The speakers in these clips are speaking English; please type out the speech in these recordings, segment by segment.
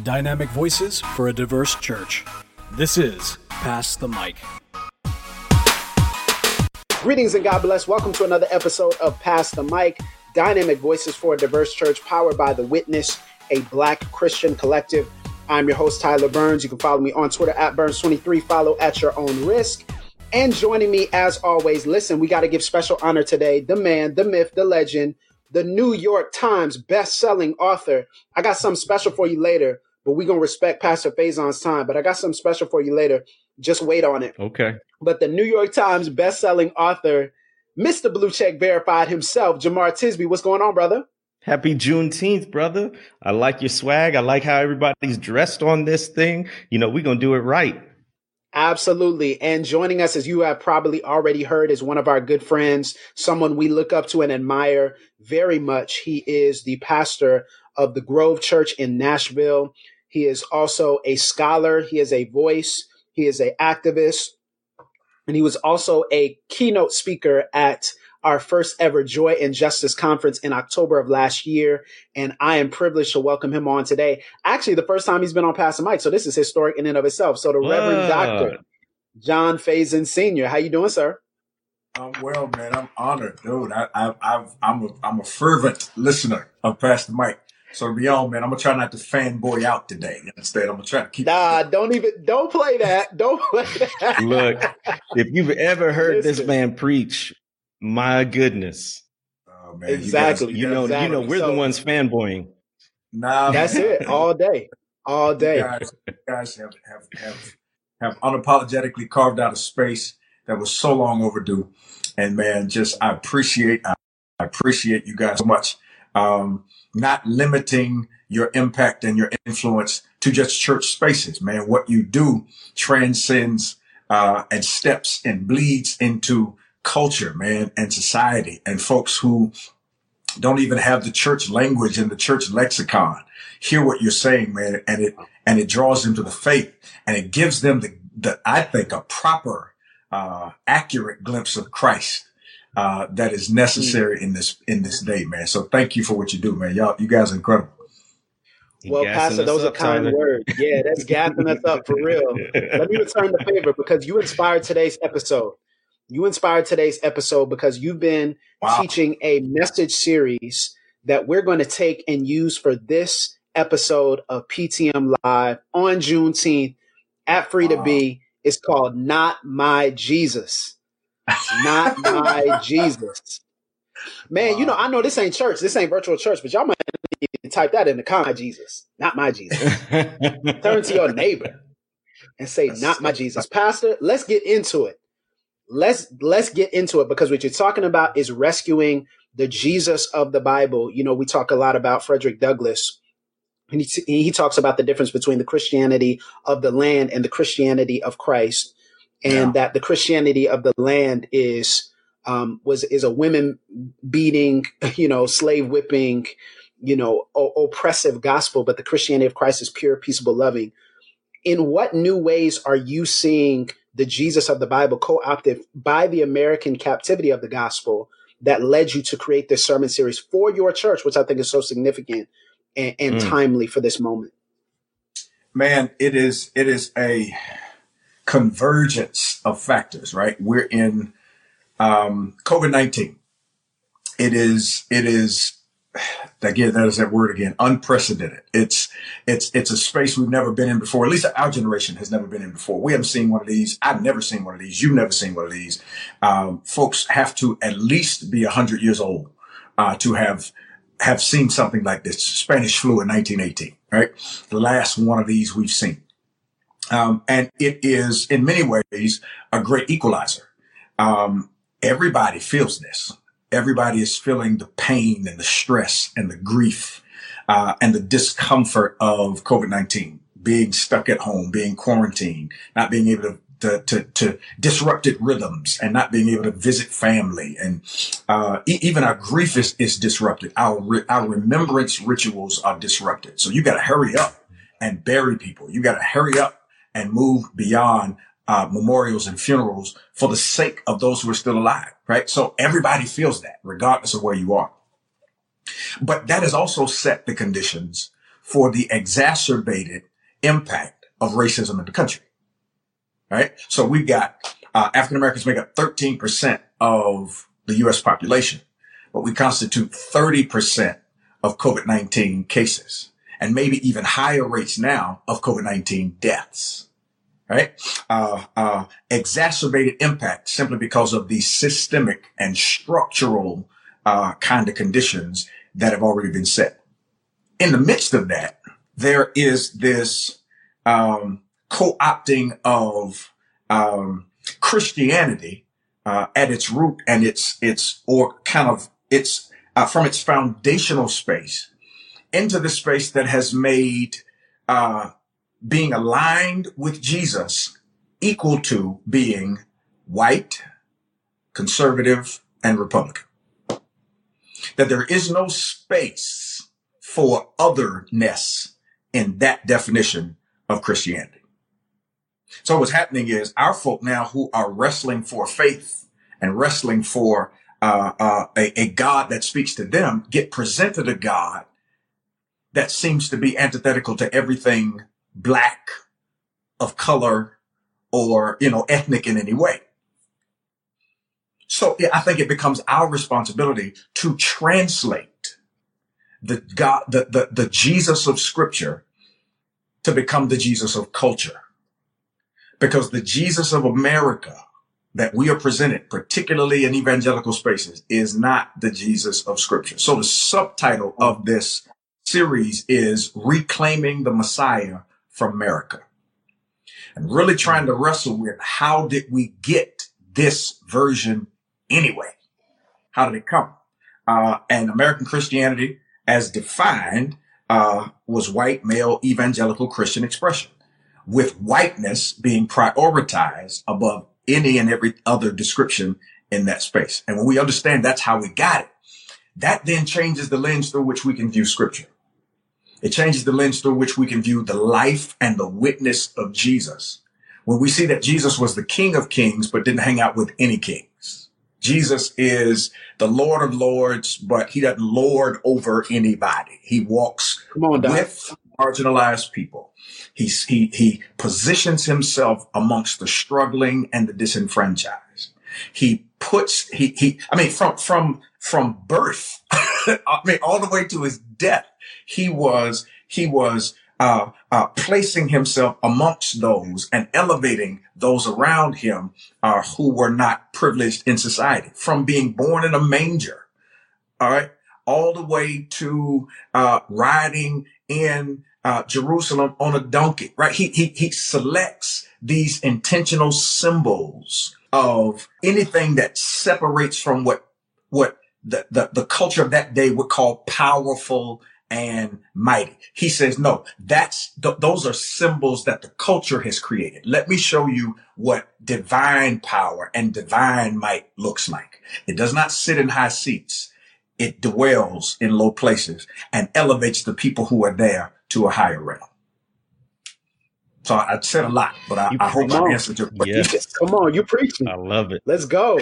Dynamic voices for a diverse church. This is Pass the Mic. Greetings and God bless. Welcome to another episode of Pass the Mic, Dynamic voices for a diverse church, powered by The Witness, a Black Christian collective. I'm your host, Tyler Burns. You can follow me on Twitter at Burns23. Follow at your own risk. And joining me, as always, listen, we got to give special honor today. The man, the myth, the legend, the New York Times best-selling author. I got something special for you later, but we're going to respect Pastor Faison's time. But I got something special for you later. Just wait on it. Okay. But the New York Times best-selling author, Mr. Blue Check Verified himself, Jemar Tisby. What's going on, brother? Happy Juneteenth, brother. I like your swag. I like how everybody's dressed on this thing. You know, we're going to do it right. Absolutely. And joining us, as you have probably already heard, is one of our good friends, someone we look up to and admire very much. He is the pastor of the Grove Church in Nashville. He is also a scholar. He is a voice. He is an activist. And he was also a keynote speaker at our first ever Joy and Justice Conference in October of last year. And I am privileged to welcome him on today. Actually, the first time he's been on Pass the Mic. So this is historic in and of itself. So the Reverend Dr. John Faison Sr. How you doing, sir? I'm well, man. I'm honored, dude. I'm a fervent listener of Pass the Mic. So to be on, man, I'm gonna try not to fanboy out today. Instead, I'm gonna try to keep. Don't play that. Don't play that. Look, if you've ever heard this man preach, my goodness. Oh, man, exactly. You know, we're the ones fanboying. Nah, that's it. All day. You guys have unapologetically carved out a space that was so long overdue. And man, I appreciate you guys so much. Not limiting your impact and your influence to just church spaces, man. What you do transcends and steps and bleeds into culture, man, and society, and folks who don't even have the church language and the church lexicon hear what you're saying, man, and it draws them to the faith, and it gives them the I think a proper, accurate glimpse of Christ that is necessary in this day, man. So thank you for what you do, man. You guys are incredible. Well, Pastor, those are kind words. Yeah, that's gassing us up for real. Let me return the favor because you inspired today's episode. Because you've been teaching a message series that we're going to take and use for this episode of PTM Live on Juneteenth at Free to Be. It's called Not My Jesus. Not My Jesus. Man, you know, I know this ain't church. This ain't virtual church, but y'all might need to type that in the comment. Jesus. Not my Jesus. Turn to your neighbor and say, not my Jesus. Pastor, let's get into it. Let's get into it, because what you're talking about is rescuing the Jesus of the Bible. You know, we talk a lot about Frederick Douglass, and he talks about the difference between the Christianity of the land and the Christianity of Christ, and that the Christianity of the land is a women beating, slave whipping, oppressive gospel, but the Christianity of Christ is pure, peaceable, loving. In what new ways are you seeing the Jesus of the Bible co-opted by the American captivity of the gospel that led you to create this sermon series for your church, which I think is so significant and timely for this moment? Man, it is a convergence of factors, right? We're in COVID-19. It is again, that is that word again, unprecedented. It's a space we've never been in before. At least our generation has never been in before. We haven't seen one of these. I've never seen one of these. You've never seen one of these. Folks have to at least be 100 years old to have seen something like this. Spanish flu in 1918, right? The last one of these we've seen. And it is in many ways a great equalizer. Everybody feels this. Everybody is feeling the pain and the stress and the grief, and the discomfort of COVID-19, being stuck at home, being quarantined, not being able to disrupted rhythms and not being able to visit family. And, even our grief is disrupted. Our remembrance rituals are disrupted. So you got to hurry up and bury people. You got to hurry up and move beyond memorials and funerals for the sake of those who are still alive, right? So everybody feels that, regardless of where you are. But that has also set the conditions for the exacerbated impact of racism in the country. Right? So we've got African Americans make up 13% of the U.S. population, but we constitute 30% of COVID-19 cases, and maybe even higher rates now of COVID-19 deaths. Right? Exacerbated impact simply because of the systemic and structural kind of conditions that have already been set. In the midst of that, there is this co-opting of Christianity at its root, and its from its foundational space into the space that has made being aligned with Jesus equal to being white, conservative, and Republican. That there is no space for otherness in that definition of Christianity. So what's happening is our folk now who are wrestling for faith and wrestling for a God that speaks to them get presented a God that seems to be antithetical to everything Black, of color, or, ethnic in any way. So I think it becomes our responsibility to translate the God, the Jesus of Scripture to become the Jesus of culture. Because the Jesus of America that we are presented, particularly in evangelical spaces, is not the Jesus of Scripture. So the subtitle of this series is Reclaiming the Messiah from America. And really trying to wrestle with how did we get this version anyway? How did it come? And American Christianity, as defined, was white, male, evangelical Christian expression, with whiteness being prioritized above any and every other description in that space. And when we understand that's how we got it, that then changes the lens through which we can view Scripture. It changes the lens through which we can view the life and the witness of Jesus. When we see that Jesus was the King of Kings, but didn't hang out with any kings. Jesus is the Lord of Lords, but he doesn't lord over anybody. He walks with marginalized people. He positions himself amongst the struggling and the disenfranchised. He puts, from birth, all the way to his death, he was placing himself amongst those and elevating those around him who were not privileged in society, from being born in a manger, all right, all the way to riding in Jerusalem on a donkey, right? He selects these intentional symbols of anything that separates from what the culture of that day would call powerful and mighty. He says, no, those are symbols that the culture has created. Let me show you what divine power and divine might looks like. It does not sit in high seats. It dwells in low places and elevates the people who are there to a higher realm. So I said a lot, but I hope I answered your question. Yes. Come on, you preaching. I love it. Let's go.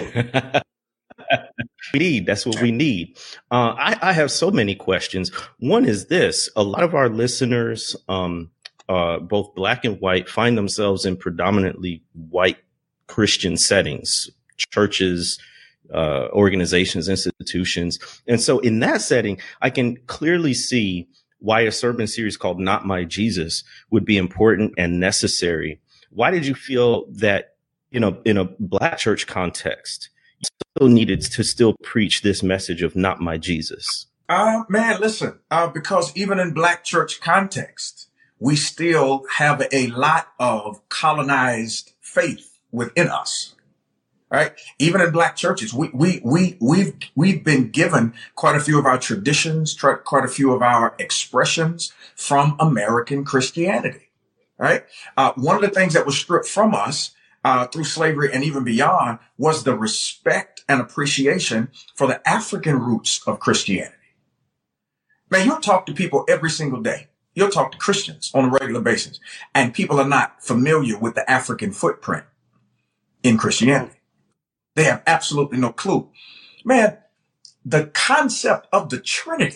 That's what we need. I have so many questions. One is this: a lot of our listeners, both Black and white, find themselves in predominantly white Christian settings, churches, organizations, institutions. And so in that setting, I can clearly see why a sermon series called Not My Jesus would be important and necessary. Why did you feel that, in a Black church context, you still needed to still preach this message of Not My Jesus? Man, listen, because even in Black church context, we still have a lot of colonized faith within us. Right. Even in Black churches, we've been given quite a few of our traditions, quite a few of our expressions from American Christianity. Right. One of the things that was stripped from us through slavery and even beyond was the respect and appreciation for the African roots of Christianity. Man, you'll talk to people every single day. You'll talk to Christians on a regular basis, and people are not familiar with the African footprint in Christianity. They have absolutely no clue. Man, the concept of the Trinity,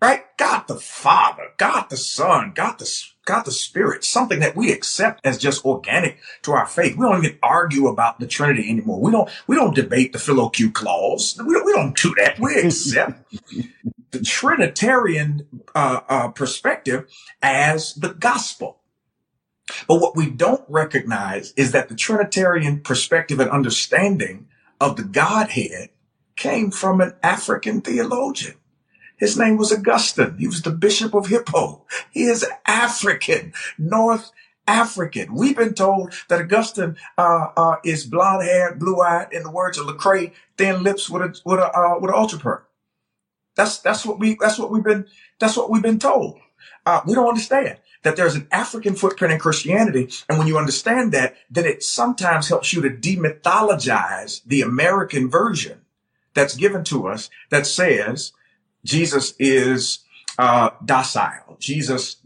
right? God the Father, God the Son, God the Spirit, something that we accept as just organic to our faith. We don't even argue about the Trinity anymore. We don't debate the Philoque clause. We don't do that. We accept the Trinitarian perspective as the gospel. But what we don't recognize is that the Trinitarian perspective and understanding of the Godhead came from an African theologian. His name was Augustine. He was the Bishop of Hippo. He is African, North African. We've been told that Augustine is blonde-haired, blue-eyed, in the words of Lecrae, thin lips with an ultra perm. That's what we've been told. We don't understand that there's an African footprint in Christianity, and when you understand that, then it sometimes helps you to demythologize the American version that's given to us that says Jesus is docile. Jesus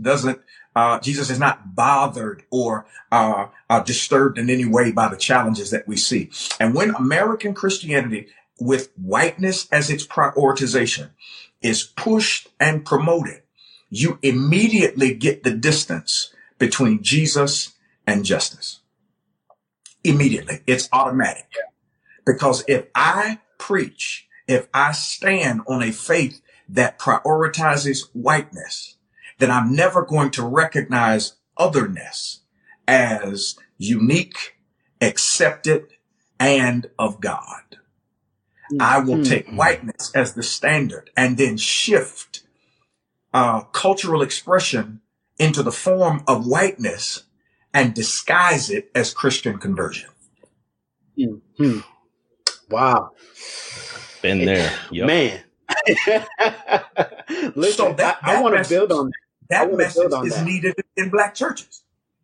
is not bothered or disturbed in any way by the challenges that we see. And when American Christianity, with whiteness as its prioritization, is pushed and promoted, you immediately get the distance between Jesus and justice. Immediately. It's automatic. Because if I preach, if I stand on a faith that prioritizes whiteness, then I'm never going to recognize otherness as unique, accepted, and of God. I will take whiteness as the standard and then shift cultural expression into the form of whiteness and disguise it as Christian conversion. Mm-hmm. Wow. Been there. Yep. Man. Listen, So I want to build on that. That message is needed in Black churches.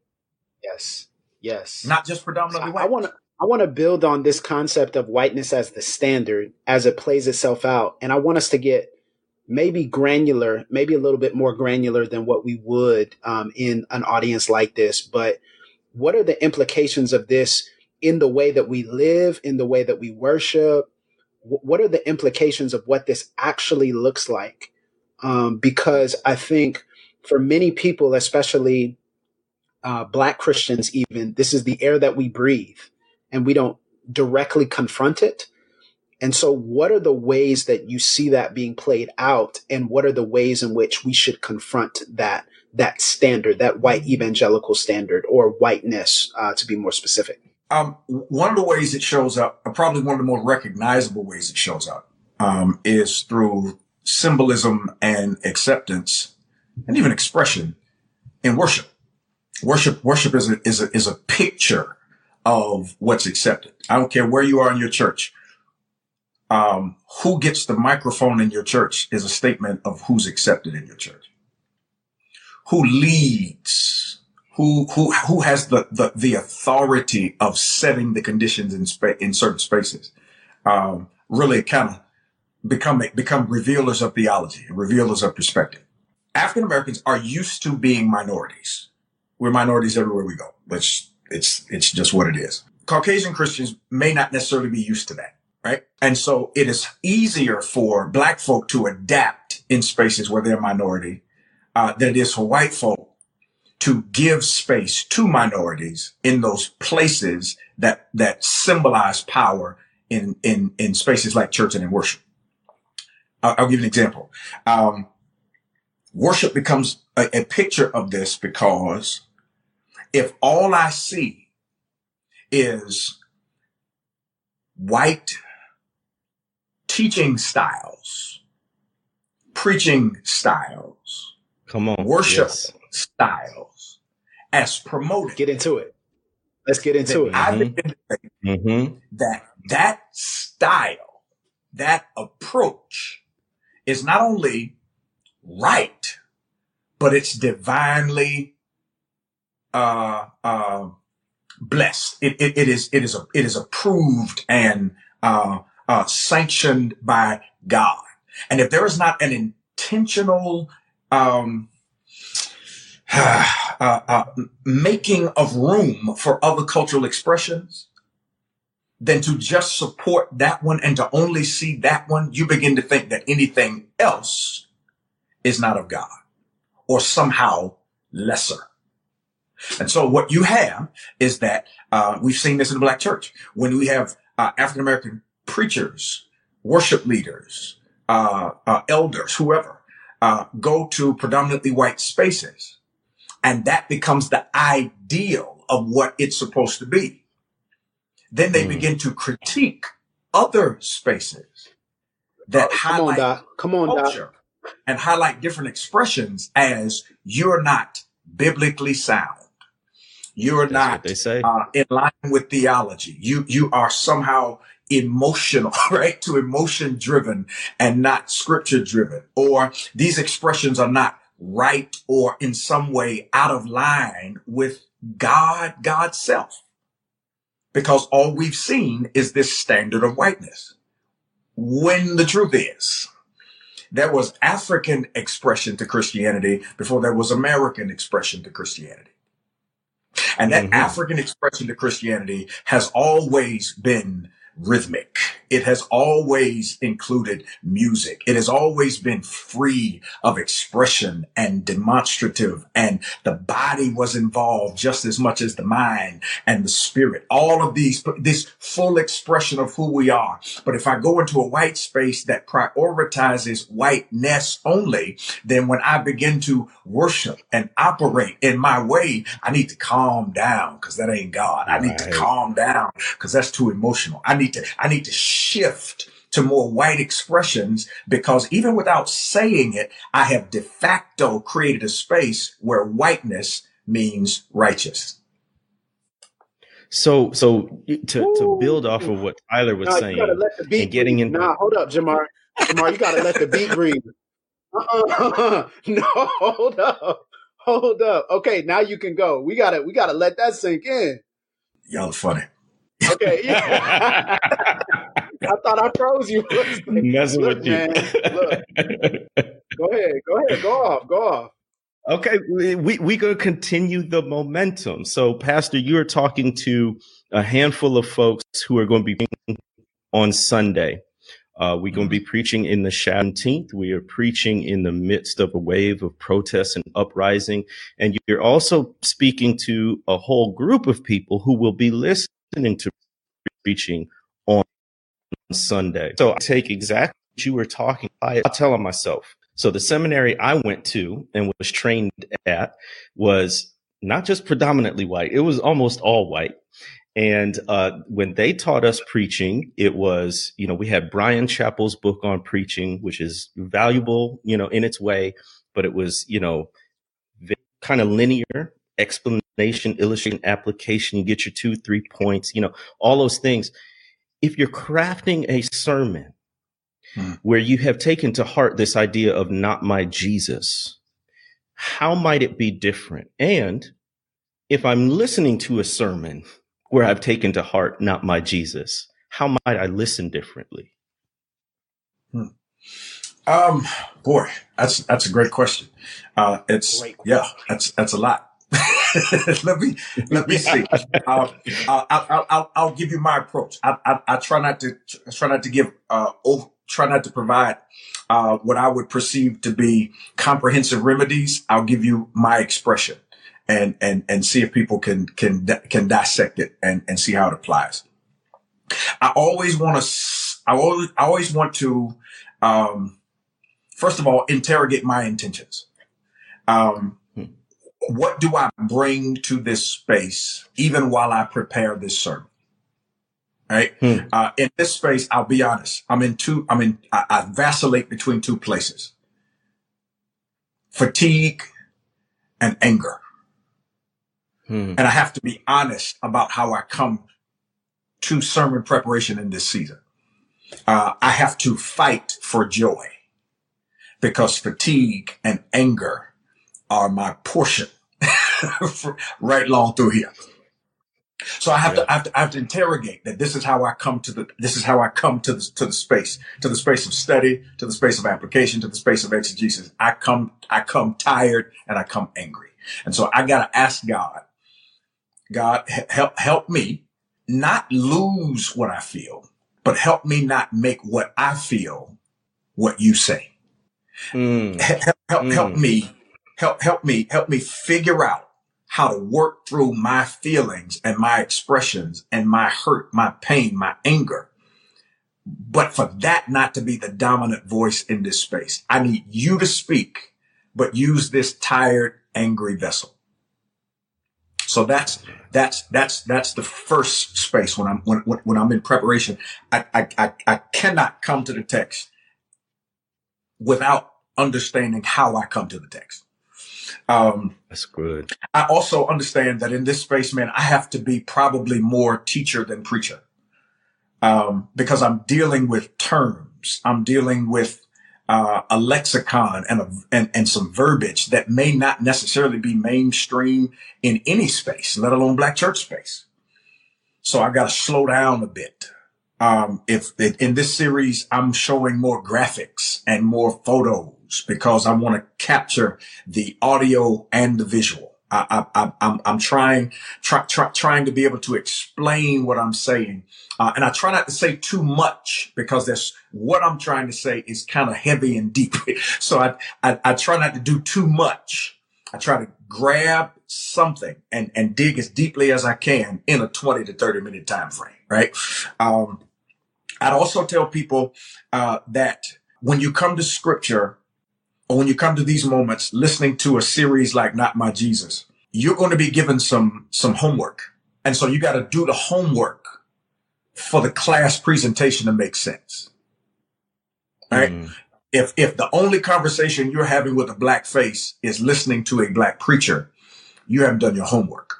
Yes. Not just predominantly white. I want to build on this concept of whiteness as the standard as it plays itself out. And I want us to get maybe granular, maybe a little bit more granular than what we would in an audience like this. But what are the implications of this in the way that we live, in the way that we worship? What are the implications of what this actually looks like? Because I think for many people, especially Black Christians even, this is the air that we breathe and we don't directly confront it. And so what are the ways that you see that being played out? And what are the ways in which we should confront that standard, that white evangelical standard, or whiteness, to be more specific? One of the ways it shows up, probably one of the more recognizable ways it shows up, is through symbolism and acceptance and even expression in worship. Worship is a picture of what's accepted. I don't care where you are in your church. Who gets the microphone in your church is a statement of who's accepted in your church. Who leads? Who has the authority of setting the conditions in certain spaces? Really kind of become revealers of theology and revealers of perspective. African Americans are used to being minorities. We're minorities everywhere we go, which it's just what it is. Caucasian Christians may not necessarily be used to that, right? And so it is easier for Black folk to adapt in spaces where they're a minority than it is for white folk to give space to minorities in those places that symbolize power in spaces like church and in worship. I'll give you an example. Worship becomes a picture of this because if all I see is white teaching styles, preaching styles, worship styles as promoted. Get into it. Let's get into it. I begin to think that style, that approach is not only right, but it's divinely blessed. It is approved and sanctioned by God. And if there is not an intentional making of room for other cultural expressions, then to just support that one and to only see that one, you begin to think that anything else is not of God or somehow lesser. And so what you have is that we've seen this in the Black church when we have African-American preachers, worship leaders, elders, whoever, go to predominantly white spaces. And that becomes the ideal of what it's supposed to be. Then they begin to critique other spaces that highlight culture and highlight different expressions as you're not biblically sound. You're not they say. In line with theology. You are somehow emotional, right? To emotion driven and not scripture driven, or these expressions are not right or in some way out of line with God's self. Because all we've seen is this standard of whiteness. When the truth is, there was African expression to Christianity before there was American expression to Christianity. And that African expression to Christianity has always been rhythmic. It has always included music. It has always been free of expression and demonstrative, and the body was involved just as much as the mind and the spirit. All of this full expression of who we are. But if I go into a white space that prioritizes whiteness only, then when I begin to worship and operate in my way, I need to calm down because that ain't God. I need to calm down because that's too emotional. I need to shift to more white expressions, because even without saying it, I have de facto created a space where whiteness means righteous. So to build off of what Tyler was saying, you let the beat and getting into hold up, Jamar. Jamar, you gotta let the beat breathe. No, hold up. Okay, now you can go. We gotta let that sink in. Y'all are funny. Okay, yeah. I thought I froze you. Messing Look, with you. Man, look. Go ahead. Go off. Okay, we gonna continue the momentum. So, Pastor, you are talking to a handful of folks who are going to be preaching on Sunday. We're going to be preaching in the 17th. We are preaching in the midst of a wave of protests and uprising. And you're also speaking to a whole group of people who will be listening to preaching on Sunday. So I take exactly what you were talking. I'll tell on myself. So the seminary I went to and was trained at was not just predominantly white. It was almost all white. And when they taught us preaching, it was, we had Brian Chappell's book on preaching, which is valuable, in its way, but it was, kind of linear explanation, illustration, application. You get your 2-3 points, all those things. If you're crafting a sermon where you have taken to heart this idea of not my Jesus, how might it be different? And if I'm listening to a sermon where I've taken to heart not my Jesus, how might I listen differently? Boy, that's a great question. That's a lot. let me see. I'll give you my approach. I try not to provide what I would perceive to be comprehensive remedies. I'll give you my expression and see if people can dissect it and see how it applies. I always want to first of all interrogate my intentions. What do I bring to this space, even while I prepare this sermon? Right. In this space, I'll be honest. I vacillate between two places: fatigue and anger. And I have to be honest about how I come to sermon preparation in this season. I have to fight for joy because fatigue and anger are my portion right along through here. So I have to interrogate that. This is how I come to the space of study, to the space of application, to the space of exegesis. I come tired and I come angry. And so I got to ask God, help me not lose what I feel, but help me not make what I feel what you say. help me figure out how to work through my feelings and my expressions and my hurt, my pain, my anger. But for that not to be the dominant voice in this space, I need you to speak, but use this tired, angry vessel. So that's the first space when I'm in preparation. I cannot come to the text without understanding how I come to the text. That's good. I also understand that in this space, man, I have to be probably more teacher than preacher. Because I'm dealing with terms. I'm dealing with a lexicon and some verbiage that may not necessarily be mainstream in any space, let alone Black church space. So I got to slow down a bit. If in this series, I'm showing more graphics and more photos because I want to capture the audio and the visual. I'm trying to be able to explain what I'm saying. And I try not to say too much because what I'm trying to say is kind of heavy and deep. So I try not to do too much. I try to grab something and dig as deeply as I can in a 20 to 30 minute time frame. Right. I'd also tell people, that when you come to scripture, or when you come to these moments, listening to a series like Not My Jesus, you're going to be given some homework. And so you got to do the homework for the class presentation to make sense. Right? If the only conversation you're having with a Black face is listening to a Black preacher, you haven't done your homework.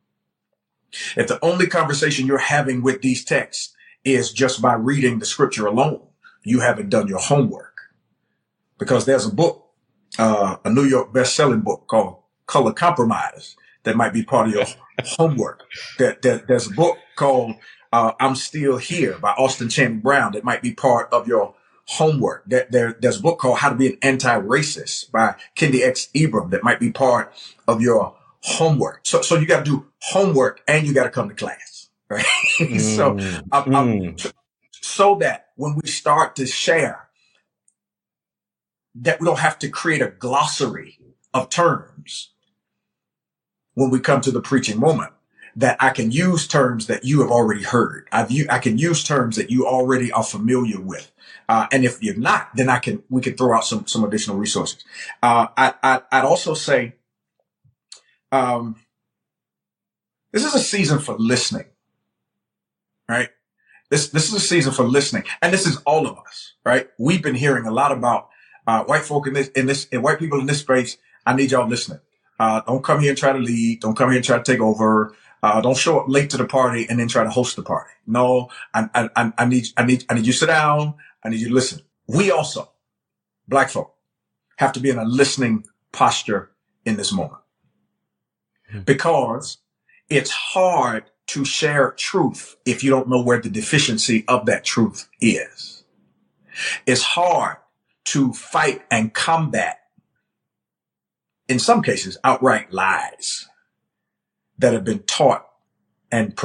If the only conversation you're having with these texts is just by reading the scripture alone, you haven't done your homework. Because there's a book, a New York best-selling book called Color Compromise that might be part of your homework. There's a book called I'm Still Here by Austin Channing Brown that might be part of your homework. There's a book called How to Be an Anti-Racist by Kendi X. Ibram that might be part of your homework. So you got to do homework and you got to come to class, right? So that when we start to share, that we don't have to create a glossary of terms when we come to the preaching moment, that I can use terms that you have already heard. I can use terms that you already are familiar with. And if you're not, then we can throw out some additional resources. I'd also say, this is a season for listening, right? This is a season for listening. And this is all of us, right? We've been hearing a lot about white folk and white people in this space. I need y'all listening. Don't come here and try to lead. Don't come here and try to take over. Don't show up late to the party and then try to host the party. No, I need you to sit down. I need you to listen. We also, Black folk, have to be in a listening posture in this moment because it's hard to share truth if you don't know where the deficiency of that truth is. It's hard to fight and combat, in some cases, outright lies that have been taught and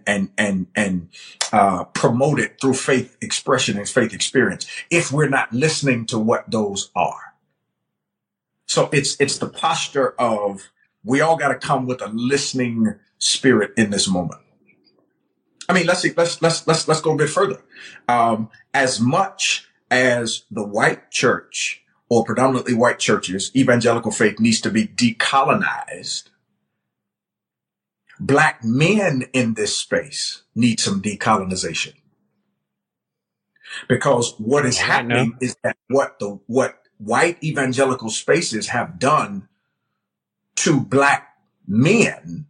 promoted through faith expression and faith experience if we're not listening to what those are. So it's the posture of we all got to come with a listening spirit in this moment. I mean, let's go a bit further. As much as the white church or predominantly white churches, evangelical faith needs to be decolonized, Black men in this space need some decolonization. Because what is happening is that what white evangelical spaces have done to Black men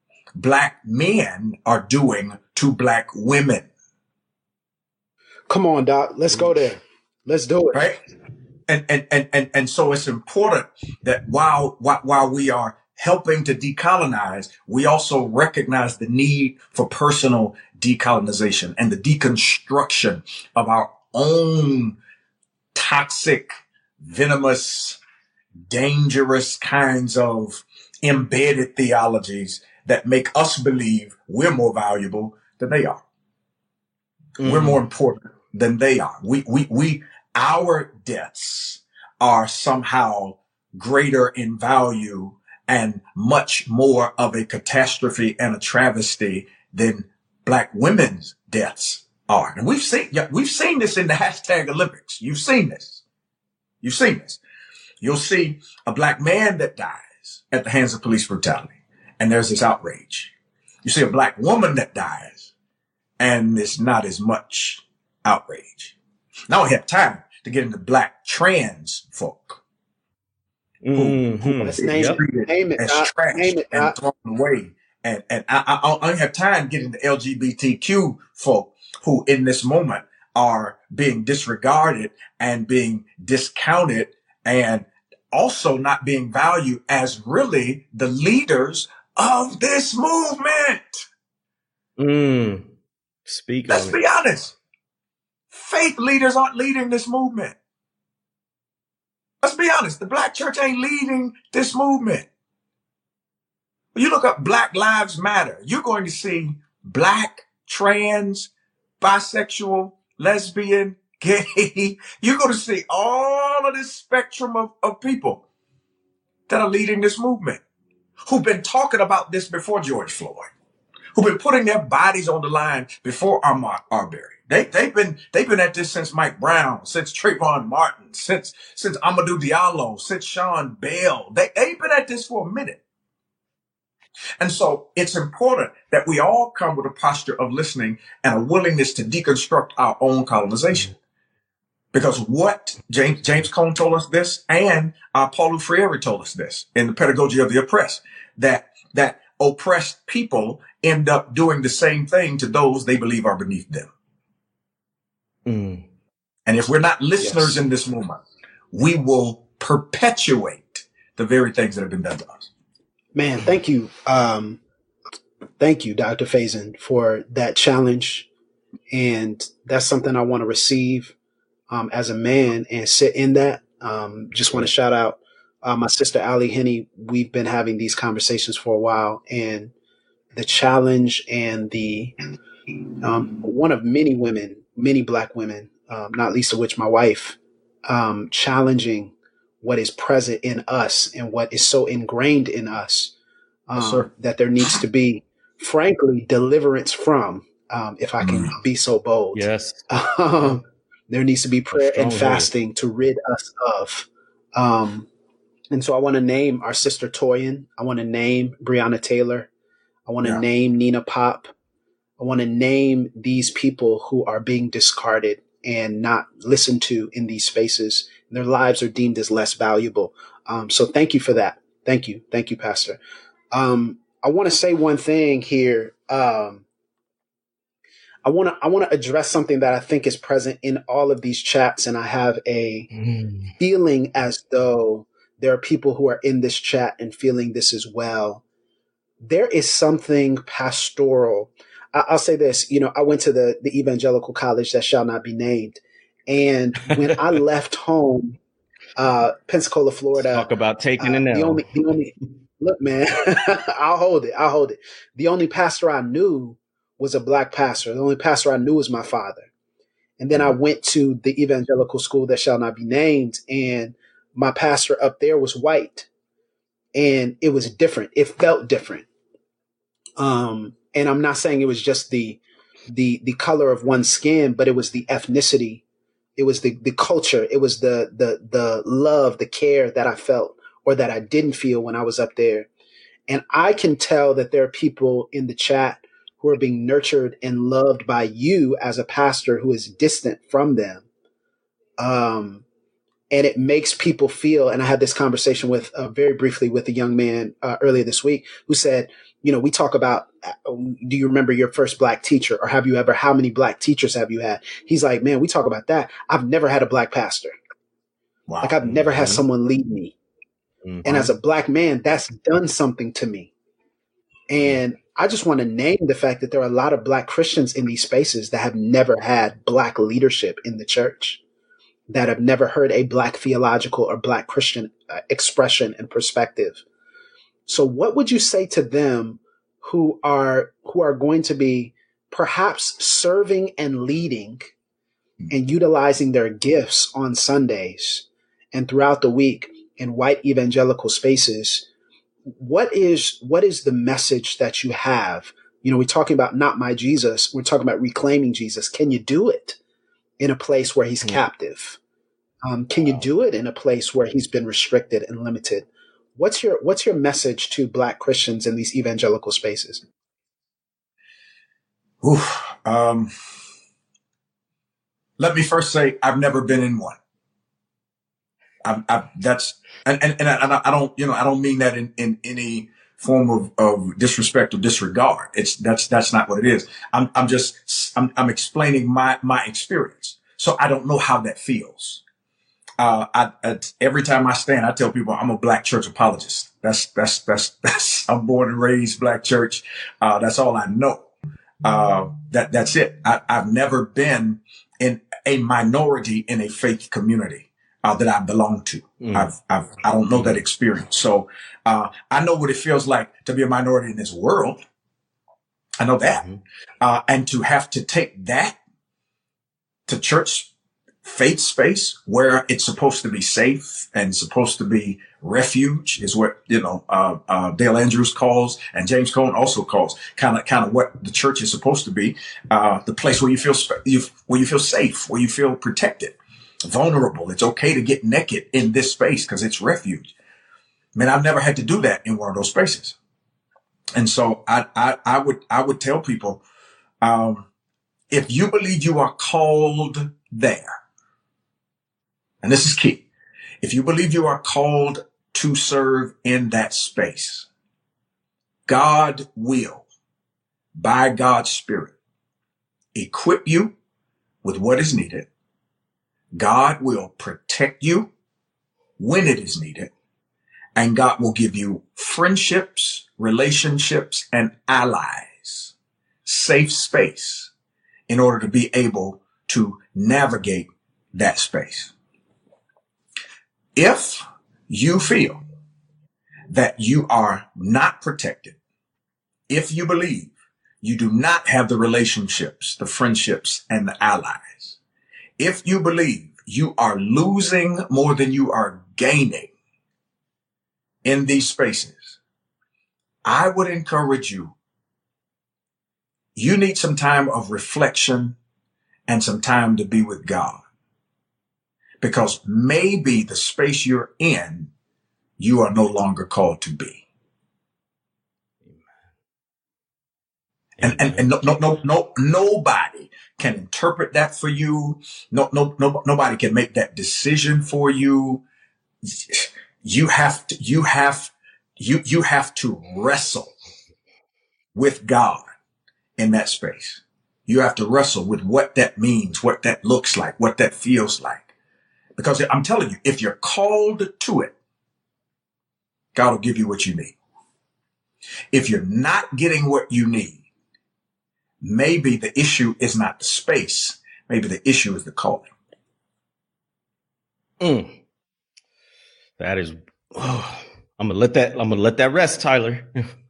are doing to Black women. Come on, Doc. Let's go there. Let's do it. Right? And so it's important that while we are helping to decolonize, we also recognize the need for personal decolonization and the deconstruction of our own toxic, venomous, dangerous kinds of embedded theologies that make us believe we're more valuable than they are. Mm-hmm. We're more important than they are. Our deaths are somehow greater in value and much more of a catastrophe and a travesty than Black women's deaths are. And we've seen this in the hashtag Olympics. You've seen this. You'll see a Black man that dies at the hands of police brutality, and there's this outrage. You see a Black woman that dies, and there's not as much outrage. Now I have time to get into Black trans folk. Who Let's name it, as trash and thrown away. And I don't have time to get into LGBTQ folk who in this moment are being disregarded and being discounted and also not being valued as really the leaders of this movement. Let's be honest. Faith leaders aren't leading this movement. Let's be honest. The Black church ain't leading this movement. When you look up Black Lives Matter, you're going to see Black, trans, bisexual, lesbian, gay. You're going to see all of this spectrum of people that are leading this movement, who've been talking about this before George Floyd, who've been putting their bodies on the line before Ahmaud Arbery. They've been at this since Mike Brown, since Trayvon Martin, since Amadou Diallo, since Sean Bell. They've been at this for a minute. And so it's important that we all come with a posture of listening and a willingness to deconstruct our own colonization. Because what James Cone told us this, and Paulo Freire told us this in the Pedagogy of the Oppressed, that oppressed people end up doing the same thing to those they believe are beneath them. And if we're not listeners in this moment, we will perpetuate the very things that have been done to us. Man, thank you. Thank you, Dr. Faison, for that challenge. And that's something I want to receive as a man and sit in that. Just want to shout out my sister, Allie Henney. We've been having these conversations for a while, and the challenge and the one of many women, many Black women, not least of which my wife, challenging what is present in us and what is so ingrained in us that there needs to be, frankly, deliverance from, if I can be so bold. Yes. There needs to be prayer and fasting to rid us of. And so I want to name our sister Toyin. I want to name Breonna Taylor. I want to name Nina Pop. I want to name these people who are being discarded and not listened to in these spaces. Their lives are deemed as less valuable. So thank you for that. Thank you. Thank you, Pastor. I want to say one thing here. I want to address something that I think is present in all of these chats. And I have a feeling as though there are people who are in this chat and feeling this as well. There is something pastoral. I'll say this, I went to the evangelical college that shall not be named. And when I left home, Pensacola, Florida, talk about taking an L. The only look, man, I'll hold it. The only pastor I knew was a Black pastor. The only pastor I knew was my father. And then I went to the evangelical school that shall not be named, and my pastor up there was white, and it was different. It felt different. And I'm not saying it was just the color of one's skin, but it was the ethnicity. It was the culture. It was the love, the care that I felt or that I didn't feel when I was up there. And I can tell that there are people in the chat who are being nurtured and loved by you as a pastor who is distant from them. And it makes people feel, and I had this conversation with very briefly with a young man earlier this week who said, we talk about, do you remember your first Black teacher, or how many Black teachers have you had? He's like, man, we talk about that. I've never had a Black pastor. Wow. Like I've never had someone lead me. And as a Black man, that's done something to me. And I just want to name the fact that there are a lot of Black Christians in these spaces that have never had Black leadership in the church, that have never heard a Black theological or Black Christian expression and perspective. So what would you say to them who are going to be perhaps serving and leading and utilizing their gifts on Sundays and throughout the week, in white evangelical spaces, what is the message that you have? You know, we're talking about not my Jesus. We're talking about reclaiming Jesus. Can you do it in a place where he's captive? Can you do it in a place where he's been restricted and limited? What's your message to Black Christians in these evangelical spaces? Let me first say I've never been in one. That's and I don't mean that in any form of disrespect or disregard. That's not what it is. I'm explaining my experience. So I don't know how that feels. Every time I stand, I tell people I'm a Black church apologist. That's I'm born and raised Black church. That's all I know. That's it. I've never been in a minority in a faith community that I belong to. I don't know that experience. So I know what it feels like to be a minority in this world. I know that. And to have to take that to church faith space where it's supposed to be safe and supposed to be refuge is what, Dale Andrews calls, and James Cone also calls kind of what the church is supposed to be. The place where you feel safe, where you feel protected, vulnerable. It's okay to get naked in this space because it's refuge. Man, I've never had to do that in one of those spaces. And so I would tell people, if you believe you are called there, and this is key. If you believe you are called to serve in that space, God will, by God's Spirit, equip you with what is needed. God will protect you when it is needed. And God will give you friendships, relationships, and allies, safe space in order to be able to navigate that space. If you feel that you are not protected, if you believe you do not have the relationships, the friendships, and the allies, if you believe you are losing more than you are gaining in these spaces, I would encourage you need some time of reflection and some time to be with God. Because maybe the space you're in, you are no longer called to be. And nobody can interpret that for you. Nobody can make that decision for you. You have to wrestle with God in that space. You have to wrestle with what that means, what that looks like, what that feels like. Because I'm telling you, if you're called to it, God will give you what you need. If you're not getting what you need, maybe the issue is not the space. Maybe the issue is the calling. That is, I'm gonna let that rest, Tyler.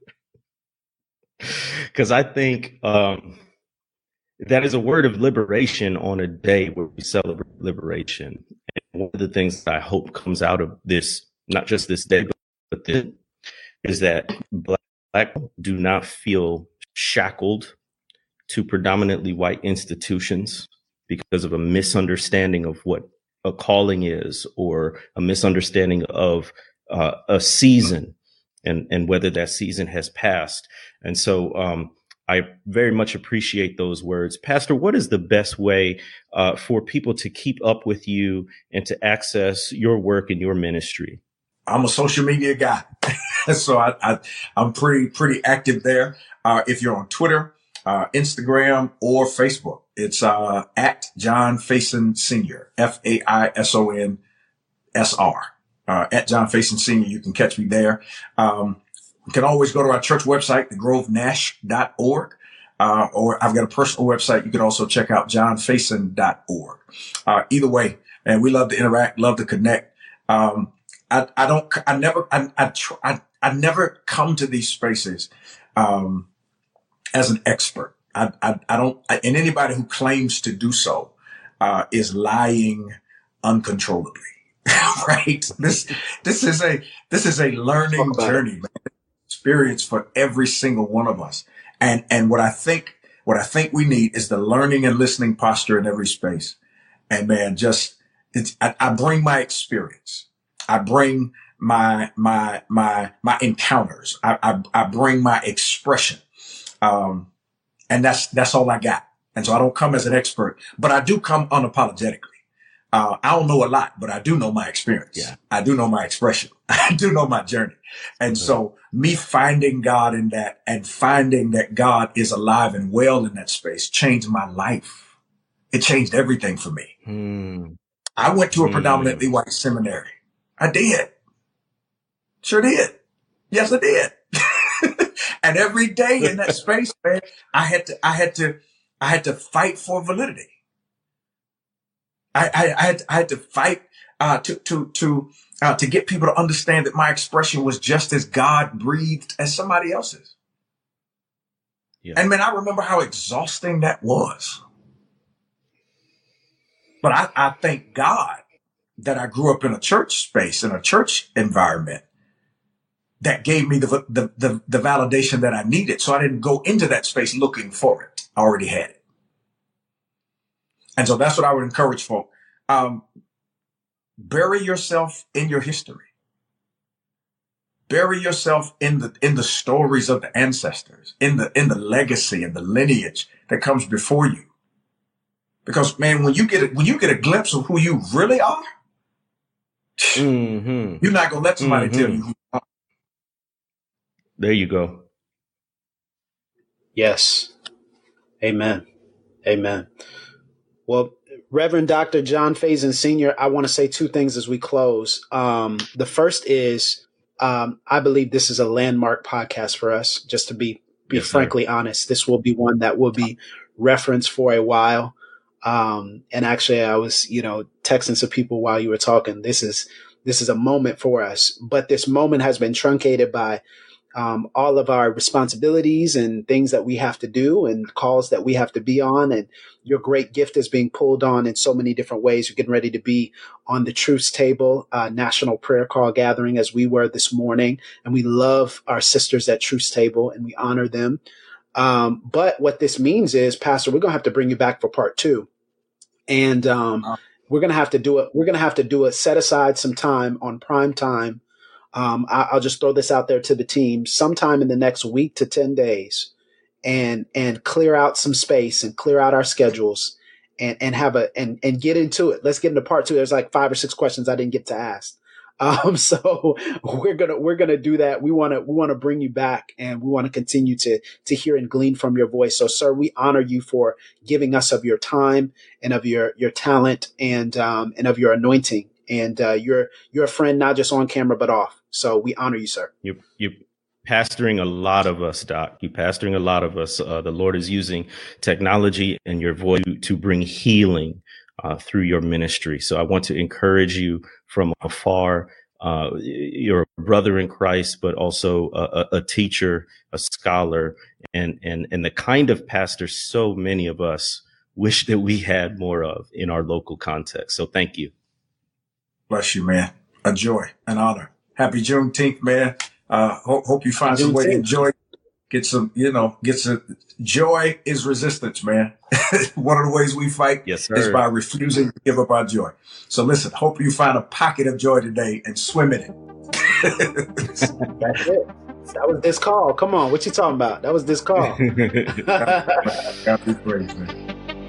Because I think that is a word of liberation on a day where we celebrate liberation. And one of the things that I hope comes out of this, not just this day, but this, is that Black people do not feel shackled to predominantly white institutions because of a misunderstanding of what a calling is, or a misunderstanding of a season and whether that season has passed. And so I very much appreciate those words. Pastor, what is the best way for people to keep up with you and to access your work and your ministry? I'm a social media guy. So I'm pretty active there. If you're on Twitter, Instagram, or Facebook, it's at John Faison Sr., FAISONSR. At John Faison Sr. You can catch me there. You can always go to our church website, thegrovenash.org. Or I've got a personal website. You can also check out johnfaison.org. Either way, and we love to interact, love to connect. I never come to these spaces, as an expert. I don't, and anybody who claims to do so, is lying uncontrollably. right? This is a learning journey, man. Experience for every single one of us. And what I think we need is the learning and listening posture in every space. And man, I bring my experience. I bring my encounters. I bring my expression. And that's all I got. And so I don't come as an expert, but I do come unapologetically. I don't know a lot, but I do know my experience. Yeah. I do know my expression. I do know my journey. And so me finding God in that and finding that God is alive and well in that space changed my life. It changed everything for me. I went to a predominantly white seminary. I did. Sure did. Yes, I did. And every day in that space, man, I had to fight for validity. I had to fight to get people to understand that my expression was just as God breathed as somebody else's. Yeah. And man, I remember how exhausting that was. But I thank God that I grew up in a church space, in a church environment that gave me the validation that I needed. So I didn't go into that space looking for it. I already had it. And so that's what I would encourage folk. Bury yourself in your history. Bury yourself in the stories of the ancestors, in the legacy and the lineage that comes before you. Because man, when you get a glimpse of who you really are, you're not gonna let somebody tell you who you are. There you go. Yes. Amen. Amen. Well, Reverend Dr. John Faison Sr., I want to say two things as we close. The first is, I believe this is a landmark podcast for us, just to be frankly honest. This will be one that will be referenced for a while. And actually I was, texting some people while you were talking. This is a moment for us, but this moment has been truncated by all of our responsibilities and things that we have to do and calls that we have to be on. And your great gift is being pulled on in so many different ways. You're getting ready to be on the Truth's Table, National Prayer Call Gathering, as we were this morning. And we love our sisters at Truth's Table and we honor them. But what this means is, Pastor, we're going to have to bring you back for part 2. And we're going to have to do it. We're going to have to do it, set aside some time on prime time. I'll just throw this out there to the team sometime in the next week to 10 days and clear out some space and clear out our schedules and get into it. Let's get into part 2. There's like 5 or 6 questions I didn't get to ask. So we're going to do that. We want to bring you back and we want to continue to hear and glean from your voice. So sir, we honor you for giving us of your time and of your talent and of your anointing. And you're a friend, not just on camera, but off. So we honor you, sir. You're pastoring a lot of us, Doc. You're pastoring a lot of us. The Lord is using technology and your voice to bring healing through your ministry. So I want to encourage you from afar. You're a brother in Christ, but also a teacher, a scholar, and the kind of pastor so many of us wish that we had more of in our local context. So thank you. Bless you, man. A joy, an honor. Happy Juneteenth, man. Hope you find some way to enjoy. Get some joy is resistance, man. One of the ways we fight is by refusing to give up our joy. So listen, hope you find a pocket of joy today and swim in it. That's it. That was this call. Come on. What you talking about? That was this call. God be praised, man.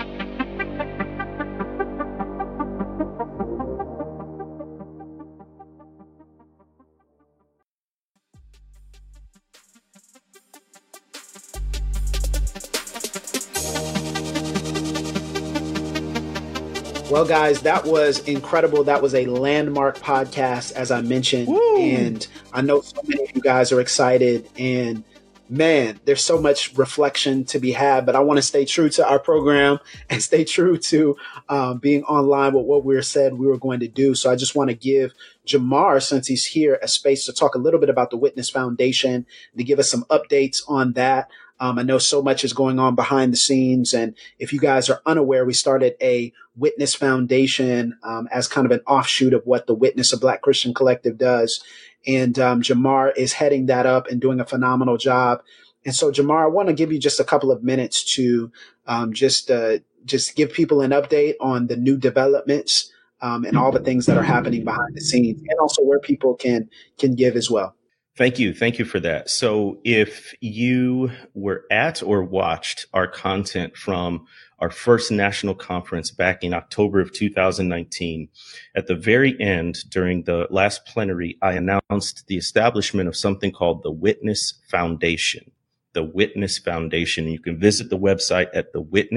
Well, guys, that was incredible. That was a landmark podcast, as I mentioned. Woo! And I know so many of you guys are excited. And man, there's so much reflection to be had. But I want to stay true to our program and stay true to being online with what we said we were going to do. So I just want to give Jamar, since he's here, a space to talk a little bit about the Witness Foundation, to give us some updates on that. I know so much is going on behind the scenes. And if you guys are unaware, we started a Witness Foundation as kind of an offshoot of what the Witness, a Black Christian Collective, does. And Jamar is heading that up and doing a phenomenal job. And so, Jamar, I want to give you just a couple of minutes to just give people an update on the new developments and all the things that are happening behind the scenes, and also where people can give as well. Thank you. Thank you for that. So if you were at or watched our content from our first national conference back in October of 2019, at the very end, during the last plenary, I announced the establishment of something called the Witness Foundation. The Witness Foundation. You can visit the website at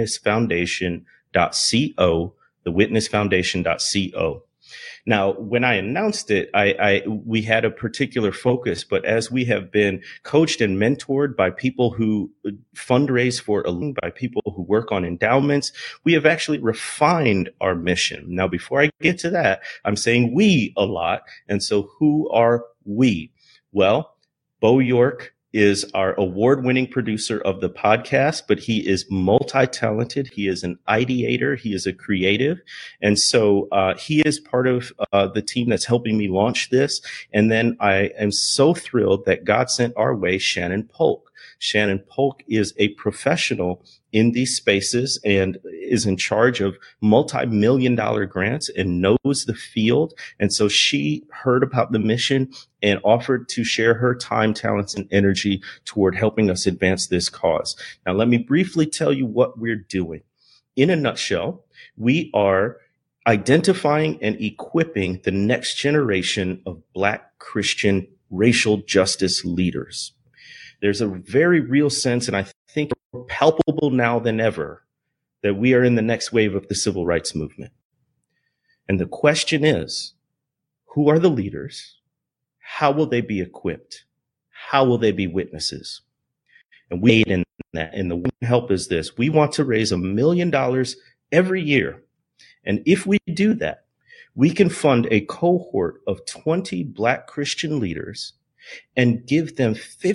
thewitnessfoundation.co, thewitnessfoundation.co. Now, when I announced it, we had a particular focus, but as we have been coached and mentored by people who fundraise for, by people who work on endowments, we have actually refined our mission. Now, before I get to that, I'm saying we a lot. And so who are we? Well, Bo York is our award-winning producer of the podcast, but he is multi-talented. He is an ideator. He is a creative. And so he is part of the team that's helping me launch this. And then I am so thrilled that God sent our way Shannon Polk. Shannon Polk is a professional in these spaces and is in charge of multi-million-dollar grants and knows the field. And so she heard about the mission and offered to share her time, talents, and energy toward helping us advance this cause. Now, let me briefly tell you what we're doing. In a nutshell, we are identifying and equipping the next generation of Black Christian racial justice leaders. There's a very real sense, and I think more palpable now than ever, that we are in the next wave of the civil rights movement. And the question is, who are the leaders? How will they be equipped? How will they be witnesses? And we aid in that. And the help is this. We want to raise $1 million every year. And if we do that, we can fund a cohort of 20 Black Christian leaders and give them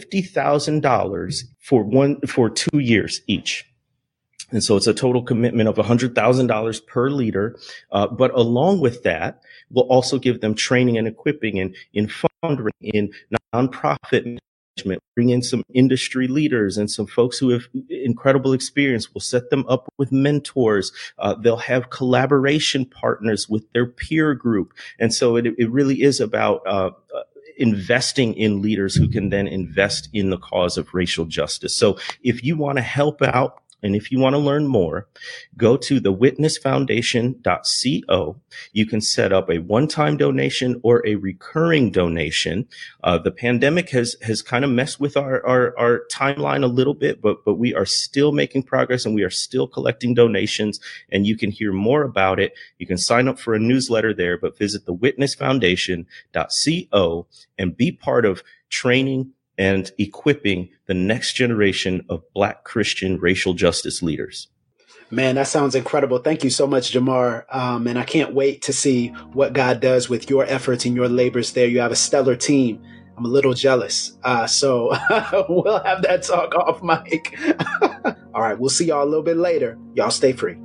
$50,000 for 2 years each. And so it's a total commitment of $100,000 per leader. But along with that, we'll also give them training and equipping in fundraising, in nonprofit management, bring in some industry leaders and some folks who have incredible experience. We'll set them up with mentors. They'll have collaboration partners with their peer group. And so it really is about investing in leaders who can then invest in the cause of racial justice. So if you want to help out and if you want to learn more, go to thewitnessfoundation.co. You can set up a one-time donation or a recurring donation. The pandemic has kind of messed with our timeline a little bit, but we are still making progress and we are still collecting donations, and you can hear more about it. You can sign up for a newsletter there, but visit thewitnessfoundation.co and be part of training and equipping the next generation of Black Christian racial justice leaders. Man, that sounds incredible. Thank you so much, Jamar. And I can't wait to see what God does with your efforts and your labors there. You have a stellar team. I'm a little jealous. So we'll have that talk off mic. All right. We'll see y'all a little bit later. Y'all stay free.